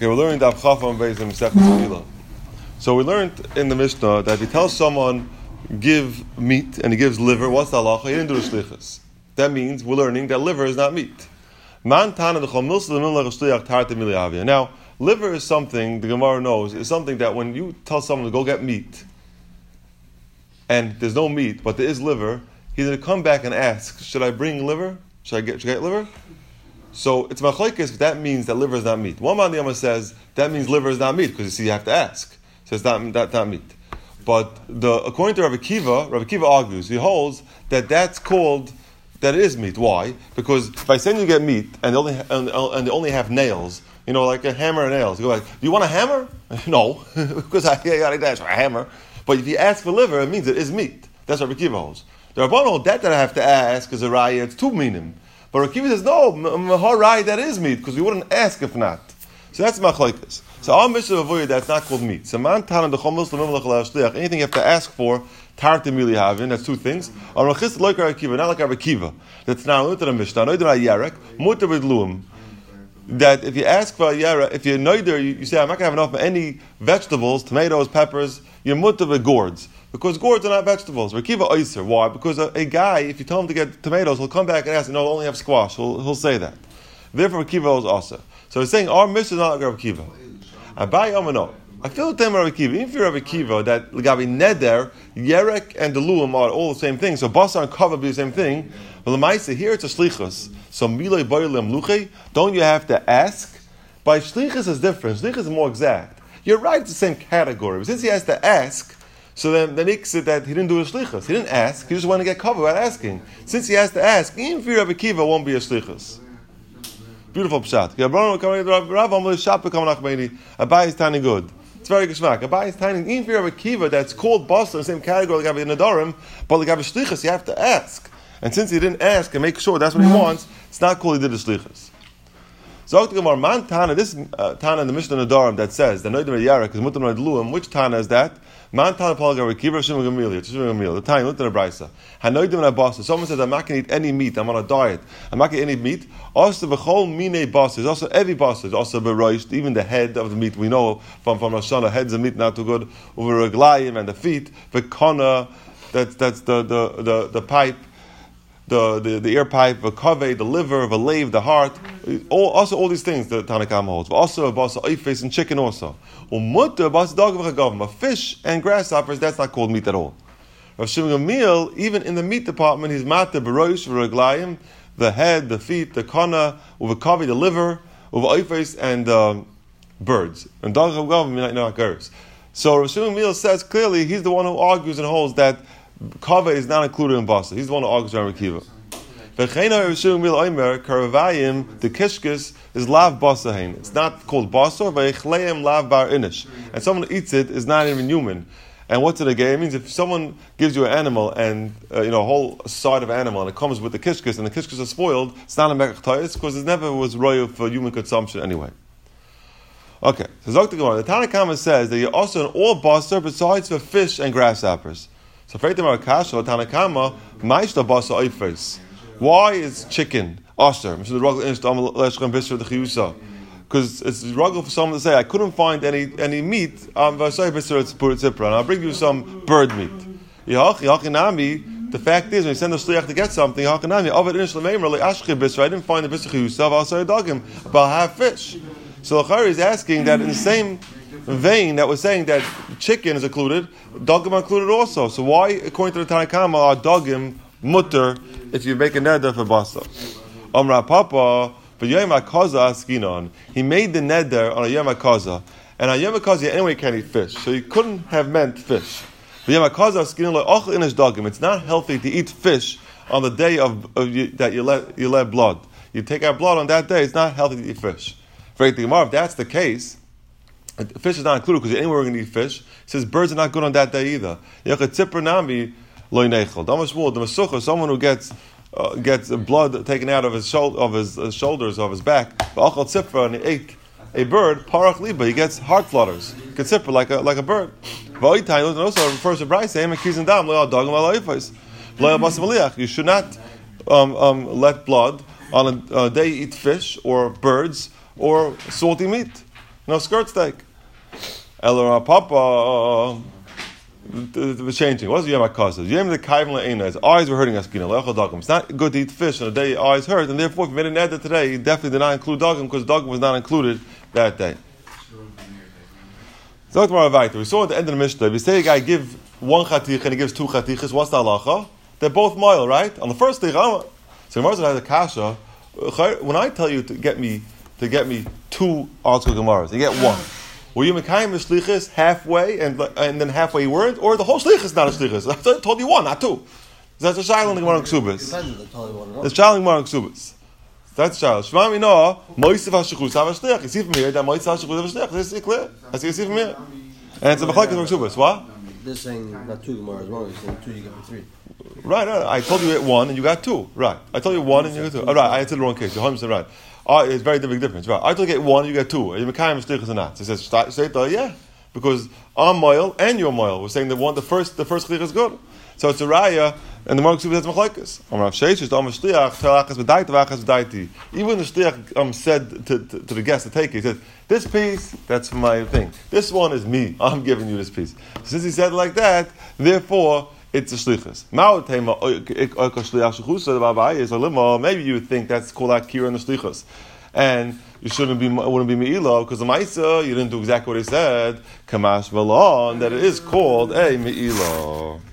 Okay, we're learning Daf Chafam Beis in Masechet Tefillah. So we learned in the Mishnah that if he tells someone give meat and he gives liver, what's the halacha? He didn't do the shlichus. That means we're learning that liver is not meat. Now, liver is something the Gemara knows is something that when you tell someone to go get meat and there's no meat but there is liver, he's going to come back and ask, should I bring liver? Should I get liver? So it's machlokes if that means that liver is not meat. One man the Yama says that means liver is not meat because you see you have to ask. So it's not meat. But according to Rabbi Kiva argues, he holds that that's called that it is meat. Why? Because by saying you get meat and they only have nails, like a hammer and nails, you go like, do you want a hammer? No, because I got to ask for a hammer. But if you ask for liver, it means it is meat. That's what Rabbi Kiva holds. The Rabban hold that I have to ask is a raya. It's two minim. But Rabbi Kiva says, no, maharai, that is meat, because we wouldn't ask if not. So that's machlokes. So our mission of avoid that's not called meat. So anything you have to ask for, tarti mili havin, that's two things. Not like Rabbi Kiva. That's now into the Mishnah. That if you ask for a yara, if you're noider, you say, I'm not going to have enough of any vegetables, tomatoes, peppers, you're mutter with gourds. Because gourds are not vegetables. Rekiva oyser. Why? Because a guy, if you tell him to get tomatoes, he'll come back and ask, no, I only have squash. He'll say that. Therefore, Rekiva is also. So he's saying, our mission is not like Rabbi Kiva. Abai Amano. I feel the time of Rabbi Kiva. Even if you're Rabbi Kiva, that Gabi Neder, Yerek, and Deluim are all the same thing. So Basar and Kava be the same thing. But Lamaisa, here it's a shlichus. So Milei Boilem Luche, don't you have to ask? By shlichus is different. Shlichus is more exact. You're right, it's the same category. But since he has to ask, so then makes it that he didn't do a shlichus. He didn't ask. He just wanted to get covered without asking. Since he has to ask, even if you're Rabbi Kiva, it won't be a shlichus. Beautiful pshat. Abai is tiny good. It's very geschmack. Abai is tiny. Even if you're Rabbi Kiva, that's called Boston, the same category like Rabbi Nadarim, but like Rabbi shlichus, you have to ask. And since he didn't ask and make sure that's what he wants, it's not called he did the shlichus. So Man Tana, this Tana in the Mishnah Nadarim that says the Noidim Yarak is Mutam Noidluim, which Tana is that? Man Tana Paul Gavikiva Shimon Gamiliel, the Tana Lutan Abraisa. Hanoidim Nabasa. Someone says I'm not going to eat any meat. I'm on a diet. I'm not going to eat any meat. Also v'chol mine basas. Also every basas. Also beroished. Even the head of the meat we know from Rosh Hashanah. Heads of meat not too good. Over reglayim and the feet. V'kona. That's the pipe. The ear pipe, the kaveh, the liver, the lave, the heart, all these things the Tanakam holds. But also basa oifes and chicken also. Umutta basa dog v'chagavim. Fish and grasshoppers, that's not called meat at all. Rav Shimon Gamliel, even in the meat department, he's matter beroish v'reglayim, the head, the feet, the kana, uv'kaveh, the liver, uv'oifes and birds. And dog v'chagavim not girls. So Rav Shimon Gamliel says clearly he's the one who argues and holds that Kava is not included in Basa. He's the one who argues around Kiva. The kishkis is lav basahin. It's not called basa, v'echleim lav bar inish. And someone who eats it is not even human. And what's it again? It means if someone gives you an animal and a whole side of animal and it comes with the kishkis and the kishkis are spoiled, it's not a mekach tayis because it never was royal for human consumption anyway. Okay, so the Tanakhama says that you're also in all basa besides for fish and grasshoppers. So Tanakama, why is chicken osher? Because it's a struggle for someone to say, I couldn't find any meat. And I'll bring you some bird meat. The fact is, when you send a shliach to get something, I didn't find the bisach but I have fish. So Lachari is asking that in the same vein that was saying that chicken is included, dogim are included also. So why, according to the Tanakhama, are dogim mutter if you make a neder for basa? Amra Papa, but Yom HaKaza askinon. He made the neder on a Yom HaKaza, and on Yom HaKaza you anyway can't eat fish, so you couldn't have meant fish. But Yom HaKaza askinon lo'ochel inish dogim. It's not healthy to eat fish on the day that you let blood. You take out blood on that day. It's not healthy to eat fish. If that's the case, fish is not included because anywhere we're going to eat fish. It says birds are not good on that day either. The someone who gets blood taken out of his shoulders, of his back, and he ate a bird, parach liba, he gets heart flutters. Gets like a bird. Also refers to Bryce, you should not let blood on a day eat fish or birds or salty meat. No skirt steak. Elor Papa was changing. What's Yom HaKasas? Yom the Kaivan Le'ena. His eyes were hurting us. It's not good to eat fish on the day your eyes hurt, and therefore, if you made an edit today, you definitely did not include dogum because dogum was not included that day. So we saw at the end of the Mishnah, if you say a guy give one chatich and he gives two chatichas, what's the halacha? They're both moil, right? On the first thing, so Gemara has a kasha. When I tell you to get me two article gemaras, you get one. Were you mekayim the shlichus halfway and then halfway you weren't, or the whole shlichus is not a shlichus? I told you one, not two. That's a shaila in the Gemara Ksubas. It's shaila in the Gemara Ksubas. That's a shaila. Shema mino moisef hashchus havashliach. You see from here that moisef hashchus havashliach. This is clear. I see. You see from here, and it's a machlekes in the Ksubas. What? They're saying not two gemaras wrong. You're saying two, you get three. Right. I told you one and you got two. Right. I told you one and you got two. Right. I answered the wrong case. You're 100% right. It's very big difference. Right. I told you get one and you get two. Are you mekayim shlichus or not? So it says, yeah, because I'm moil and you're moil. We're saying the first shlichus is good. So it's a raya, and the Gemara Ksubas has machlekes. Even the shliach said to the guest to take it, he said, "This piece, that's my thing. This one is me. I'm giving you this piece." Since he said it like that, therefore it's a shlichus. Maybe you would think that's called akira in the shlichus, and you wouldn't be me'ilah because the ma'isa you didn't do exactly what he said. Kamash v'lon that it is called a me'ilah.